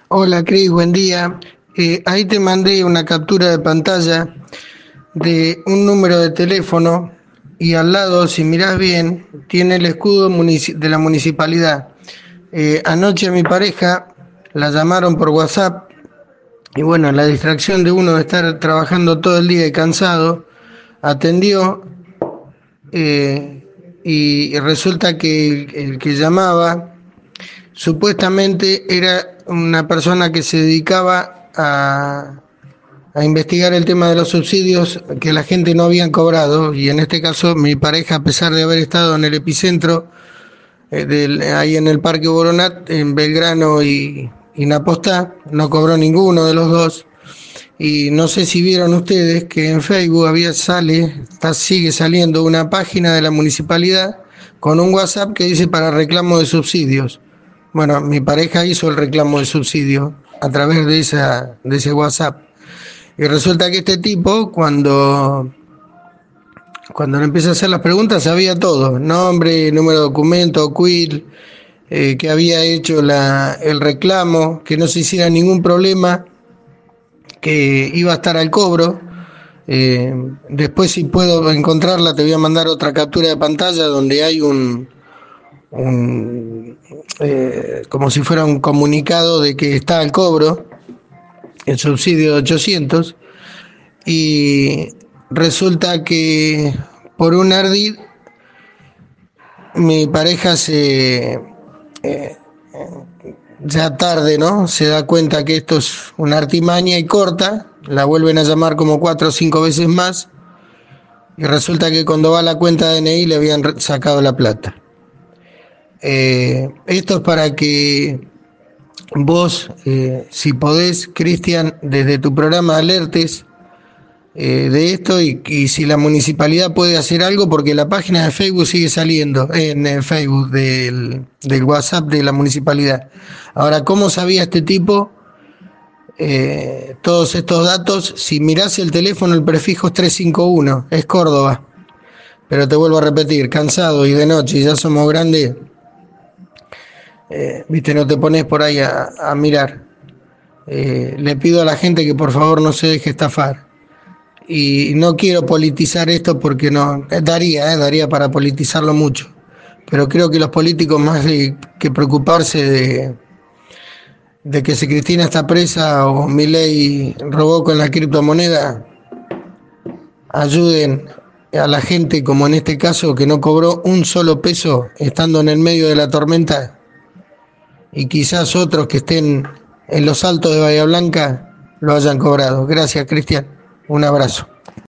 Hola Cris, buen día. Ahí te mandé una captura de pantalla de un número de teléfono y al lado, si mirás bien, tiene el escudo de la municipalidad. Anoche a mi pareja la llamaron por WhatsApp y bueno, la distracción de uno de estar trabajando todo el día y cansado, atendió y resulta que el que llamaba supuestamente era una persona que se dedicaba a investigar el tema de los subsidios que la gente no habían cobrado, y en este caso mi pareja, a pesar de haber estado en el epicentro, ahí en el Parque Boronat, en Belgrano y Napostá, no cobró ninguno de los dos. Y no sé si vieron ustedes que en Facebook sigue saliendo una página de la municipalidad con un WhatsApp que dice para reclamo de subsidios. Bueno, mi pareja hizo el reclamo de subsidio a través de ese WhatsApp. Y resulta que este tipo, cuando le empieza a hacer las preguntas, sabía todo: nombre, número de documento, quill, que había hecho el reclamo, que no se hiciera ningún problema, que iba a estar al cobro. Después, si puedo encontrarla, te voy a mandar otra captura de pantalla donde hay como si fuera un comunicado de que está al cobro el subsidio de 800. Y resulta que por un ardid mi pareja ya tarde, ¿no? Se da cuenta que esto es una artimaña y corta, la vuelven a llamar como 4 o 5 veces más, y resulta que cuando va a la cuenta de DNI le habían sacado la plata. Esto es para que vos, si podés, Cristian, desde tu programa alertes de esto, y si la municipalidad puede hacer algo, porque la página de Facebook sigue saliendo en el Facebook del WhatsApp de la municipalidad. Ahora, ¿cómo sabía este tipo todos estos datos? Si mirás el teléfono, el prefijo es 351, es Córdoba. Pero te vuelvo a repetir, cansado y de noche, y ya somos grandes, viste, no te pones por ahí a mirar. Le pido a la gente que por favor no se deje estafar. Y no quiero politizar esto porque no daría para politizarlo mucho, pero creo que los políticos, más que preocuparse de que si Cristina está presa o Milei robó con la criptomoneda, ayuden a la gente, como en este caso, que no cobró un solo peso estando en el medio de la tormenta, y quizás otros que estén en los altos de Bahía Blanca lo hayan cobrado. Gracias, Cristian, un abrazo.